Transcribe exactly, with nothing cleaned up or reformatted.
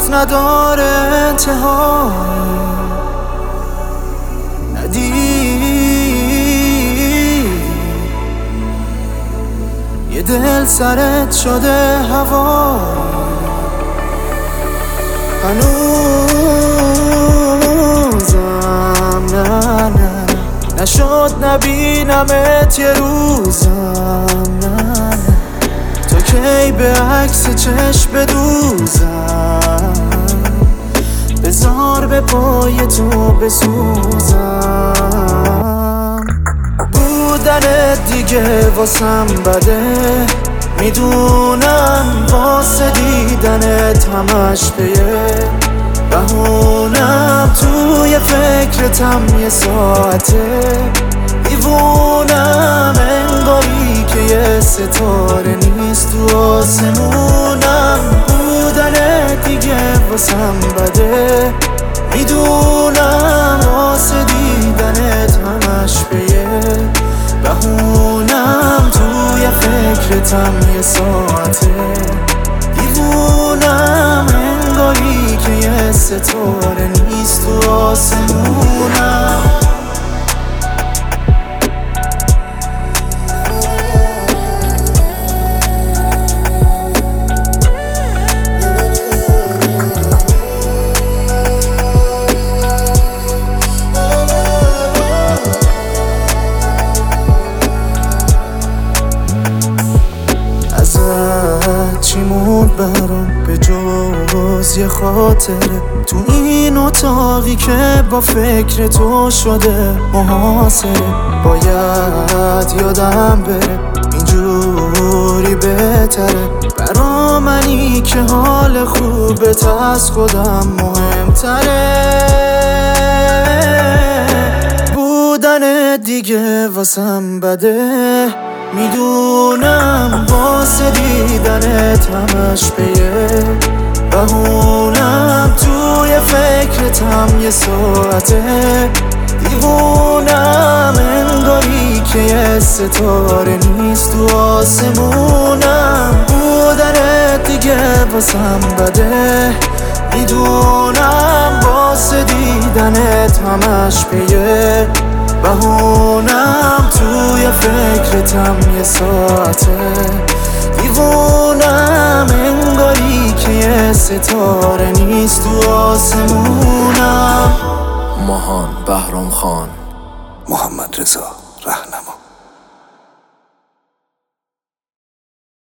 نداره انتها. ندید یه دل سرت شده هوا، هنوزم نه نه نشد نبینمت یه روزم، نه نه تا کی به عکس چشم بدوزم، بذار به پای تو بسوزم. بودن دیگه واسم بده، میدونم واسه دیدنت همش بیه بهونم، توی فکرتم یه ساعته دیوونم، انگاری که یه ستاره نیست تو آسمونم. بودن دیگه واسم بده، میدونم واسه دیدنت همش بیه بهونم، توی فکرتم یه ساعته دیوونم، انگاری که یه ستاره نیست تو آسمونم. چی موند برام به جز یه خاطره تو این اتاقی که با فکر تو شده محاصره؟ باید یادم بره اینجوری بهتره برا منی که حال خوبت از خودم مهمتره. بودن دیگه واسم بده، میدونم واسه دیدنت همش بیه بهونم، توی فکرتم یه ساعته دیوونم، انگاری که یه ستاره نیست تو آسمونم. بودن دیگه واسم بده، میدونم واسه دیدنت همش بیه بهونم، توی فکرتم یه ساعته دیوونم، انگاری که یه ستاره نیست تو آسمونم. ماهان بهرام خان، محمد رضا رهنما.